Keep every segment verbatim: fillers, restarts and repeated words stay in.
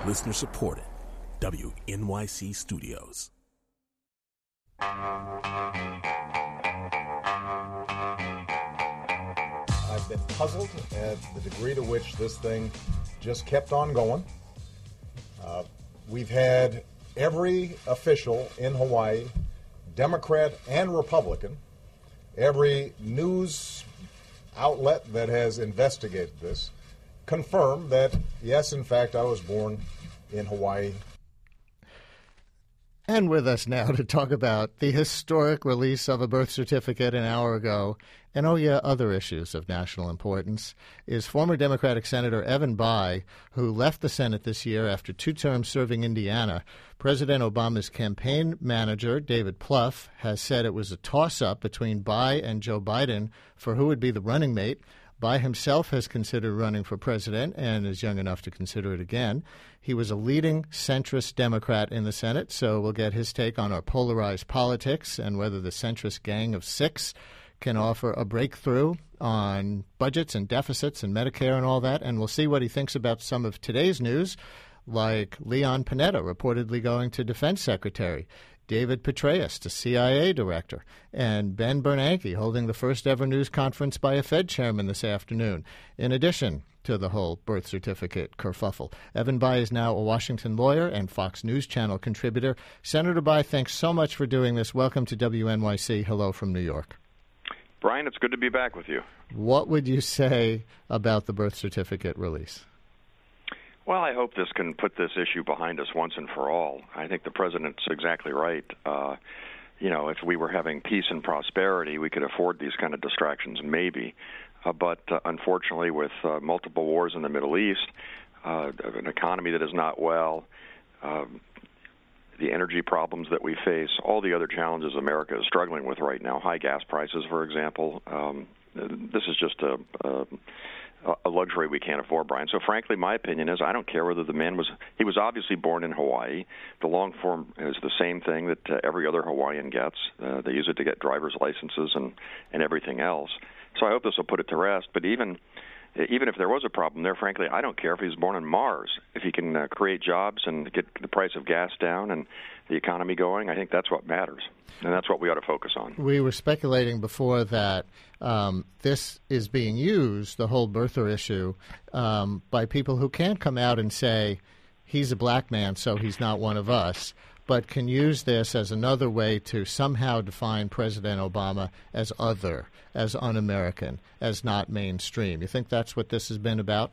Listener supported. W N Y C Studios. I've been puzzled at the degree to which this thing just kept on going. Uh, we've had every official in Hawaii, Democrat and Republican, every news outlet that has investigated this, confirm that, yes, in fact, I was born in Hawaii. And with us now to talk about the historic release of a birth certificate an hour ago, and oh yeah, other issues of national importance, is former Democratic Senator Evan Bayh, who left the Senate this year after two terms serving Indiana. President Obama's campaign manager, David Plouffe, has said it was a toss-up between Bayh and Joe Biden for who would be the running mate. Bayh himself has considered running for president and is young enough to consider it again. He was a leading centrist Democrat in the Senate, so we'll get his take on our polarized politics and whether the centrist gang of six can offer a breakthrough on budgets and deficits and Medicare and all that. And we'll see what he thinks about some of today's news, like Leon Panetta reportedly going to defense secretary, David Petraeus to C I A director, and Ben Bernanke holding the first ever news conference by a Fed chairman this afternoon, in addition to the whole birth certificate kerfuffle. Evan Bayh is now a Washington lawyer and Fox News Channel contributor. Senator Bayh, thanks so much for doing this. Welcome to W N Y C. Hello from New York. Brian, it's good to be back with you. What would you say about the birth certificate release? Well, I hope this can put this issue behind us once and for all. I think the president's exactly right. Uh, you know, if we were having peace and prosperity, we could afford these kind of distractions, maybe. Uh, but uh, unfortunately, with uh, multiple wars in the Middle East, uh, an economy that is not well, uh, the energy problems that we face, all the other challenges America is struggling with right now, high gas prices, for example, um, this is just a... a a luxury we can't afford, Brian. So frankly, my opinion is I don't care whether the man was, he was obviously born in Hawaii. The long form is the same thing that uh, every other Hawaiian gets. Uh, they use it to get driver's licenses and, and everything else. So I hope this will put it to rest. But even even if there was a problem there, frankly, I don't care if he was born on Mars. If he can uh, create jobs and get the price of gas down and the economy going, I think that's what matters. And that's what we ought to focus on. We were speculating before that um, this is being used, the whole birther issue, um, by people who can't come out and say, he's a black man, so he's not one of us, but can use this as another way to somehow define President Obama as other, as un-American, as not mainstream. You think that's what this has been about?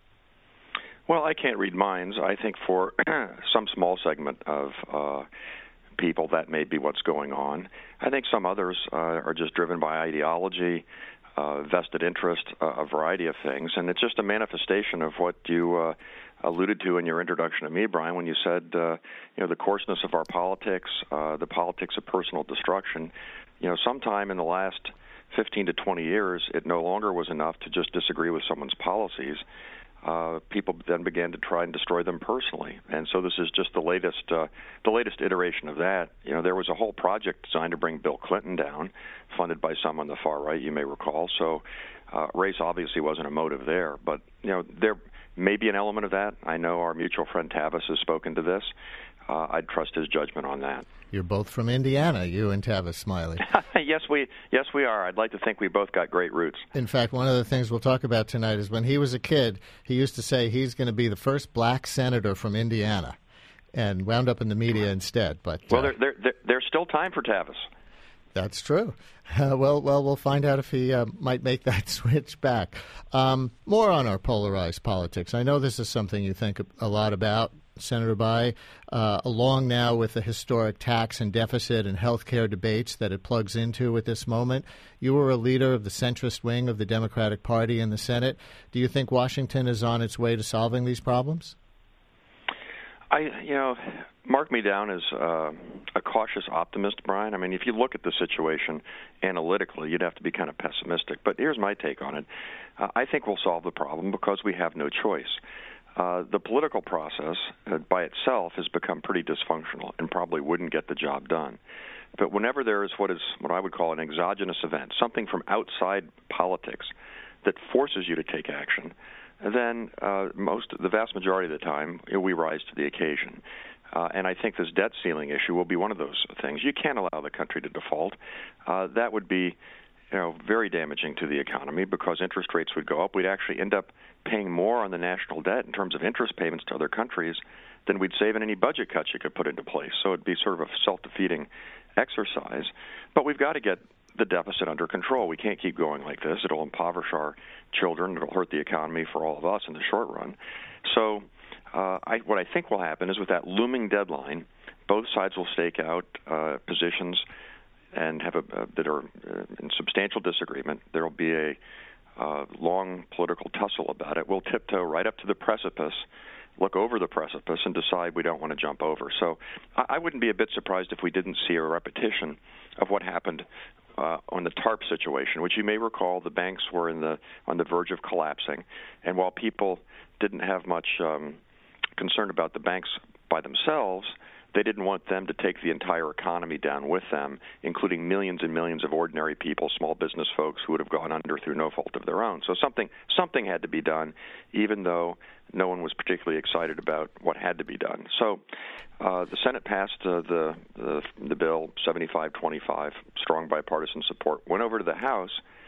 Well, I can't read minds. I think for some small segment of uh, people, that may be what's going on. I think some others uh, are just driven by ideology, uh, vested interest, uh, a variety of things, and it's just a manifestation of what you uh, alluded to in your introduction to me, Brian, when you said, uh, you know, the coarseness of our politics, uh, the politics of personal destruction. You know, sometime in the last fifteen to twenty years, it no longer was enough to just disagree with someone's policies. Uh, people then began to try and destroy them personally, and so this is just the latest, uh, the latest iteration of that. You know, there was a whole project designed to bring Bill Clinton down, funded by some on the far right, you may recall. So, uh, race obviously wasn't a motive there, but you know, there may be an element of that. I know our mutual friend Tavis has spoken to this. Uh, I'd trust his judgment on that. You're both from Indiana, you and Tavis Smiley. yes, we yes we are. I'd like to think we both got great roots. In fact, one of the things we'll talk about tonight is when he was a kid, he used to say he's going to be the first black senator from Indiana, and wound up in the media instead. But well, uh, there, there, there, there's still time for Tavis. That's true. Uh, well, well, we'll find out if he uh, might make that switch back. Um, more on our polarized politics. I know this is something you think a lot about, Senator Bayh, uh, along now with the historic tax and deficit and health care debates that it plugs into at this moment. You were a leader of the centrist wing of the Democratic Party in the Senate. Do you think Washington is on its way to solving these problems? I, you know, mark me down as uh, a cautious optimist, Brian. I mean, if you look at the situation analytically, you'd have to be kind of pessimistic. But here's my take on it. Uh, I think we'll solve the problem because we have no choice. Uh, the political process uh, by itself has become pretty dysfunctional and probably wouldn't get the job done. But whenever there is what is what I would call an exogenous event, something from outside politics that forces you to take action, then uh, most, the vast majority of the time, you know, we rise to the occasion. Uh, and I think this debt ceiling issue will be one of those things. You can't allow the country to default. Uh, that would be, you know, very damaging to the economy because interest rates would go up. We'd actually end up paying more on the national debt in terms of interest payments to other countries than we'd save in any budget cuts you could put into place. So it'd be sort of a self-defeating exercise. But we've got to get the deficit under control. We can't keep going like this. It'll impoverish our children. It'll hurt the economy for all of us in the short run. So uh, I, what I think will happen is with that looming deadline, both sides will stake out uh, positions and have a, uh, that are uh, in substantial disagreement. There will be a uh, long political tussle about it. We'll tiptoe right up to the precipice, look over the precipice, and decide we don't want to jump over. So I, I wouldn't be a bit surprised if we didn't see a repetition of what happened uh, on the TARP situation, which you may recall the banks were in the on the verge of collapsing. And while people didn't have much um, concern about the banks by themselves, they didn't want them to take the entire economy down with them, including millions and millions of ordinary people, small business folks who would have gone under through no fault of their own. So something something had to be done, even though no one was particularly excited about what had to be done. So uh, the Senate passed uh, the, the the bill seventy-five twenty-five, strong bipartisan support, went over to the House.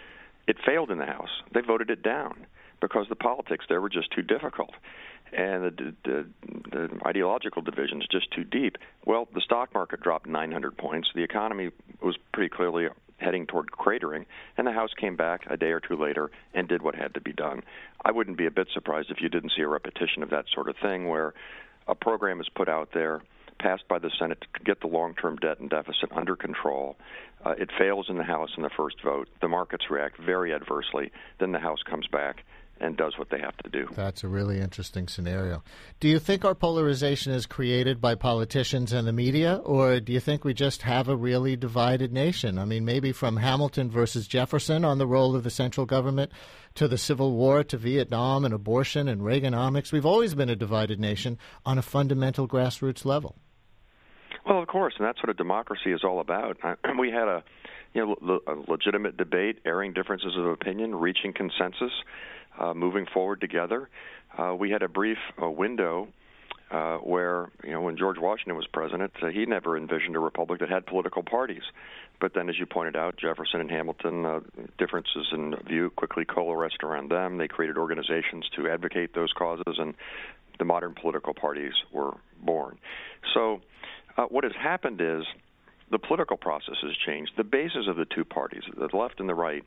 It failed in the House. They voted it down because the politics there were just too difficult. And the, the, the ideological division is just too deep. Well, the stock market dropped nine hundred points. The economy was pretty clearly heading toward cratering, and the House came back a day or two later and did what had to be done. I wouldn't be a bit surprised if you didn't see a repetition of that sort of thing where a program is put out there, passed by the Senate to get the long-term debt and deficit under control. Uh, it fails in the House in the first vote. The markets react very adversely. Then the House comes back and does what they have to do. That's a really interesting scenario. Do you think our polarization is created by politicians and the media, or do you think we just have a really divided nation? I mean, maybe from Hamilton versus Jefferson on the role of the central government to the Civil War to Vietnam and abortion and Reaganomics, we've always been a divided nation on a fundamental grassroots level. Well, of course, and that's what a democracy is all about. We had a, you know, le- a legitimate debate, airing differences of opinion, reaching consensus, Uh, moving forward together. Uh, we had a brief uh, window uh, where, you know, when George Washington was president, uh, he never envisioned a republic that had political parties. But then, as you pointed out, Jefferson and Hamilton, uh, differences in view quickly coalesced around them. They created organizations to advocate those causes, and the modern political parties were born. So uh, what has happened is the political process has changed. The bases of the two parties, the left and the right,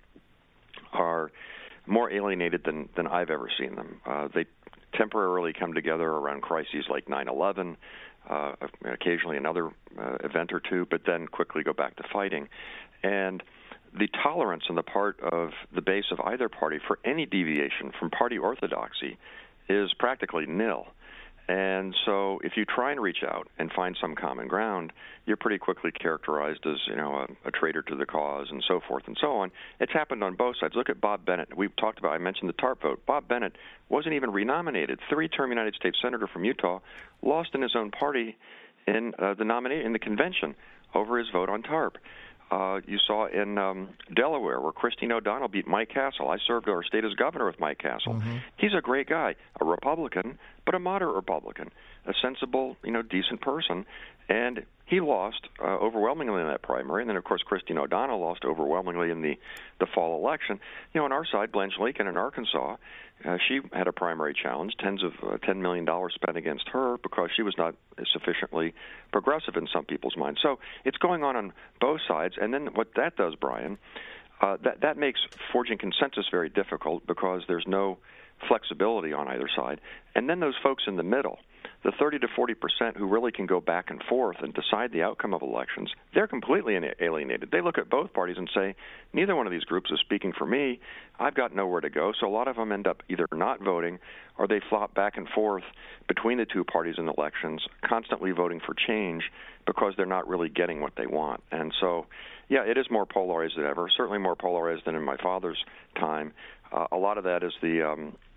are more alienated than, than I've ever seen them. Uh, they temporarily come together around crises like nine eleven, uh, occasionally another uh, event or two, but then quickly go back to fighting. And the tolerance on the part of the base of either party for any deviation from party orthodoxy is practically nil. And so if you try and reach out and find some common ground, you're pretty quickly characterized as, you know, a, a traitor to the cause and so forth and so on. It's happened on both sides. Look at Bob Bennett. We've talked about, I mentioned the TARP vote. Bob Bennett wasn't even renominated. Three-term United States Senator from Utah lost in his own party in uh, the nomination in the convention over his vote on TARP. Uh, you saw in um, Delaware where Christine O'Donnell beat Mike Castle. I served our state as governor with Mike Castle. Mm-hmm. He's a great guy, a Republican, but a moderate Republican, a sensible, you know, decent person. And he lost uh, overwhelmingly in that primary. And then, of course, Christine O'Donnell lost overwhelmingly in the, the fall election. You know, on our side, Blanche Lincoln in Arkansas, uh, she had a primary challenge, tens of uh, ten million dollars spent against her because she was not sufficiently progressive in some people's minds. So it's going on on both sides. And then what that does, Brian, uh, that, that makes forging consensus very difficult because there's no flexibility on either side. And then those folks in the middle, the thirty to forty percent who really can go back and forth and decide the outcome of elections, they're completely alienated. They look at both parties and say, neither one of these groups is speaking for me. I've got nowhere to go. So a lot of them end up either not voting or they flop back and forth between the two parties in elections, constantly voting for change because they're not really getting what they want. And so, yeah, it is more polarized than ever, certainly more polarized than in my father's time. Uh, a lot of that is the um,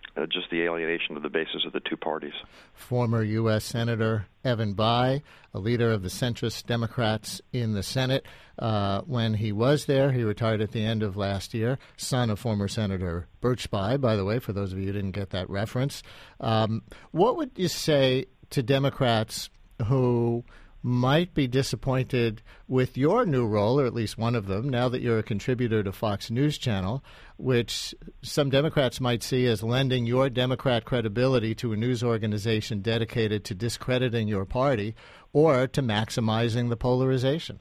uh, just the alienation of the basis of the two parties. Former U S. Senator Evan Bayh, a leader of the centrist Democrats in the Senate. Uh, when he was there, he retired at the end of last year, son of former Senator Birch Bayh, by the way, for those of you who didn't get that reference. Um, what would you say to Democrats who might be disappointed with your new role, or at least one of them, now that you're a contributor to Fox News Channel, which some Democrats might see as lending your Democrat credibility to a news organization dedicated to discrediting your party or to maximizing the polarization?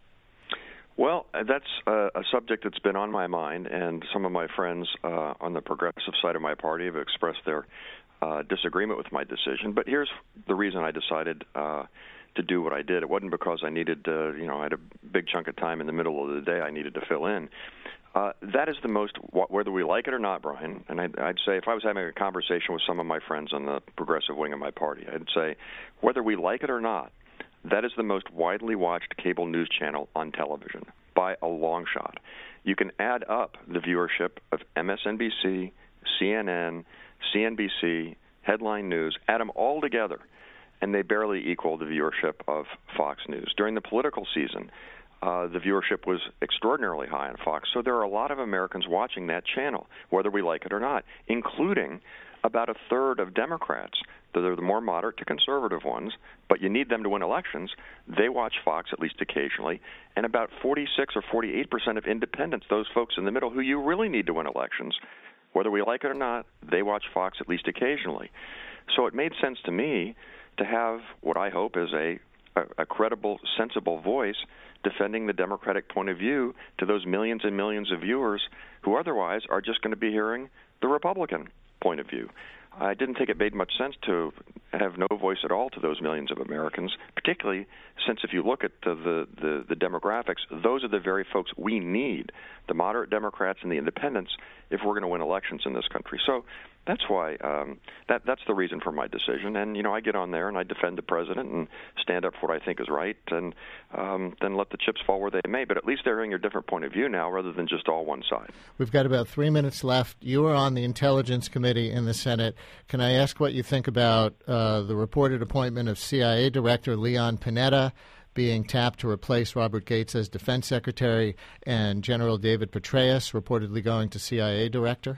Well, that's a, a subject that's been on my mind, and some of my friends uh, on the progressive side of my party have expressed their uh, disagreement with my decision. But here's the reason I decided uh, to do what I did. It wasn't because I needed, uh, you know, I had a big chunk of time in the middle of the day I needed to fill in. Uh, that is the most, whether we like it or not, Brian, and I'd, I'd say if I was having a conversation with some of my friends on the progressive wing of my party, I'd say whether we like it or not, that is the most widely watched cable news channel on television by a long shot. You can add up the viewership of M S N B C, C N N, C N B C, Headline News, add them all together, and they barely equal the viewership of Fox News. During the political season, uh, the viewership was extraordinarily high on Fox, so there are a lot of Americans watching that channel, whether we like it or not, including about a third of Democrats. They're the more moderate to conservative ones, but you need them to win elections. They watch Fox at least occasionally, and about forty-six or forty-eight percent of independents, those folks in the middle who you really need to win elections, whether we like it or not, they watch Fox at least occasionally. So it made sense to me to have what I hope is a, a, a credible, sensible voice defending the Democratic point of view to those millions and millions of viewers who otherwise are just going to be hearing the Republican point of view. I didn't think it made much sense to have no voice at all to those millions of Americans, particularly since if you look at the, the, the, the demographics, those are the very folks we need, the moderate Democrats and the independents, if we're going to win elections in this country. So that's why um, that that's the reason for my decision. And, you know, I get on there and I defend the president and stand up for what I think is right, and um, then let the chips fall where they may. But at least they're hearing a different point of view now rather than just all one side. We've got about three minutes left. You are on the Intelligence Committee in the Senate. Can I ask what you think about uh, the reported appointment of C I A Director Leon Panetta being tapped to replace Robert Gates as Defense Secretary, and General David Petraeus reportedly going to C I A Director?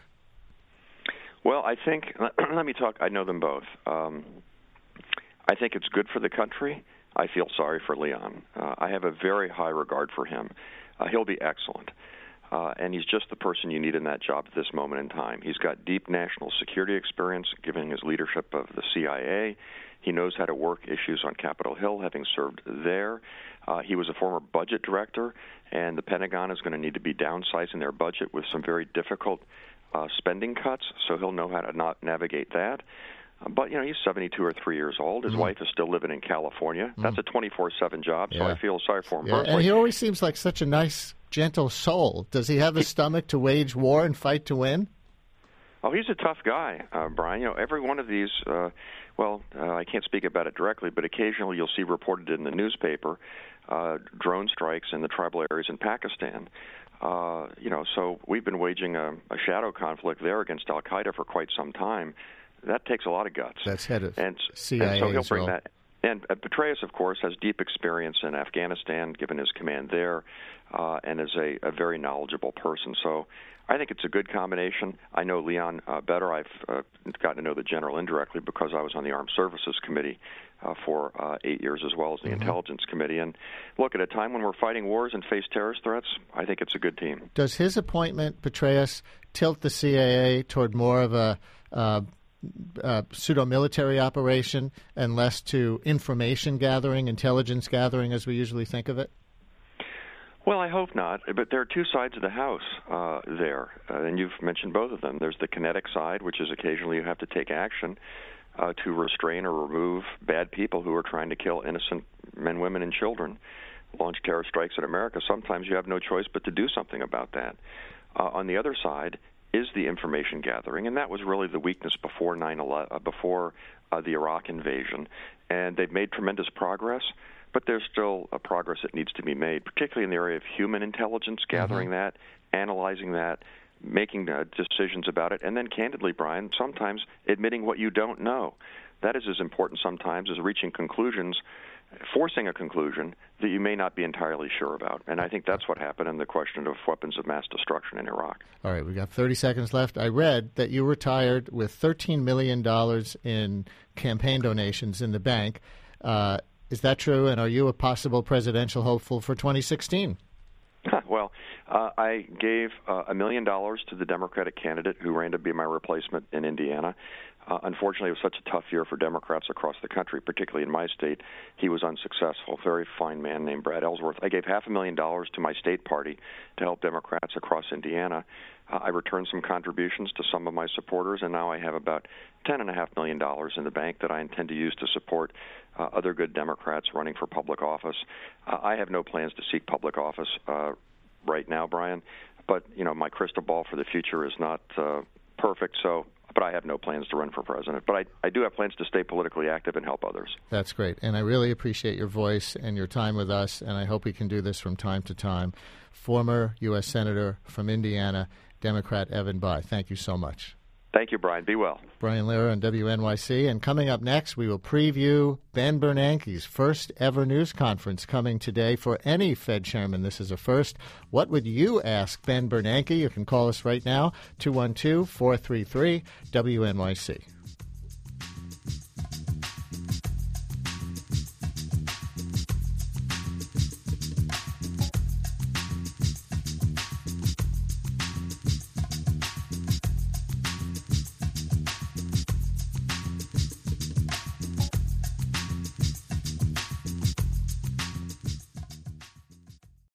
Well, I think, let me talk, I know them both. Um, I think it's good for the country. I feel sorry for Leon. Uh, I have a very high regard for him. Uh, he'll be excellent. Uh, and he's just the person you need in that job at this moment in time. He's got deep national security experience, given his leadership of the C I A. He knows how to work issues on Capitol Hill, having served there. Uh, he was a former budget director, and the Pentagon is going to need to be downsizing their budget with some very difficult uh, spending cuts, so he'll know how to not navigate that. Uh, but, you know, he's seventy-two or three years old. His mm. wife is still living in California. Mm. That's a twenty-four seven job, so yeah. I feel sorry for him yeah. personally. And he always seems like such a nice, gentle soul. Does he have the stomach to wage war and fight to win? Oh, he's a tough guy, uh, Brian. You know, every one of these, uh, well, uh, I can't speak about it directly, but occasionally you'll see reported in the newspaper uh, drone strikes in the tribal areas in Pakistan. Uh, you know, so we've been waging a, a shadow conflict there against Al-Qaeda for quite some time. That takes a lot of guts. That's head of and, C I A and so he'll as bring well. that. And uh, Petraeus, of course, has deep experience in Afghanistan, given his command there, uh, and is a, a very knowledgeable person. So I think it's a good combination. I know Leon uh, better. I've uh, gotten to know the general indirectly because I was on the Armed Services Committee uh, for uh, eight years, as well as the mm-hmm. Intelligence Committee. And look, at a time when we're fighting wars and face terrorist threats, I think it's a good team. Does his appointment, Petraeus, tilt the C I A toward more of a uh, uh, pseudo-military operation and less to information gathering, intelligence gathering, as we usually think of it? Well, I hope not, but there are two sides of the house uh, there, uh, and you've mentioned both of them. There's the kinetic side, which is occasionally you have to take action uh, to restrain or remove bad people who are trying to kill innocent men, women, and children, launch terror strikes at America. Sometimes you have no choice but to do something about that. Uh, on the other side is the information gathering, and that was really the weakness before nine eleven, uh, before uh, the Iraq invasion, and they've made tremendous progress. But there's still a progress that needs to be made, particularly in the area of human intelligence, gathering mm-hmm. that, analyzing that, making uh, decisions about it, and then candidly, Brian, sometimes admitting what you don't know. That is as important sometimes as reaching conclusions, forcing a conclusion that you may not be entirely sure about. And I think that's what happened in the question of weapons of mass destruction in Iraq. All right, we've got thirty seconds left. I read that you retired with thirteen million dollars in campaign donations in the bank. Uh, is that true, and are you a possible presidential hopeful for twenty sixteen? Well, uh, I gave uh, a million dollars to the Democratic candidate who ran to be my replacement in Indiana. Uh, unfortunately, it was such a tough year for Democrats across the country, particularly in my state. He was unsuccessful. Very fine man named Brad Ellsworth. I gave half a million dollars to my state party to help Democrats across Indiana. Uh, I returned some contributions to some of my supporters, and now I have about ten and a half million dollars in the bank that I intend to use to support uh, other good Democrats running for public office. Uh, I have no plans to seek public office uh, right now, Brian, but you know my crystal ball for the future is not uh, perfect, so. But I have no plans to run for president. But I, I do have plans to stay politically active and help others. That's great. And I really appreciate your voice and your time with us, and I hope we can do this from time to time. Former U S Senator from Indiana, Democrat Evan Bayh, thank you so much. Thank you, Brian. Be well. Brian Lehrer on W N Y C. And coming up next, we will preview Ben Bernanke's first ever news conference coming today for any Fed chairman. This is a first. What would you ask Ben Bernanke? You can call us right now, two one two, four three three, W N Y C.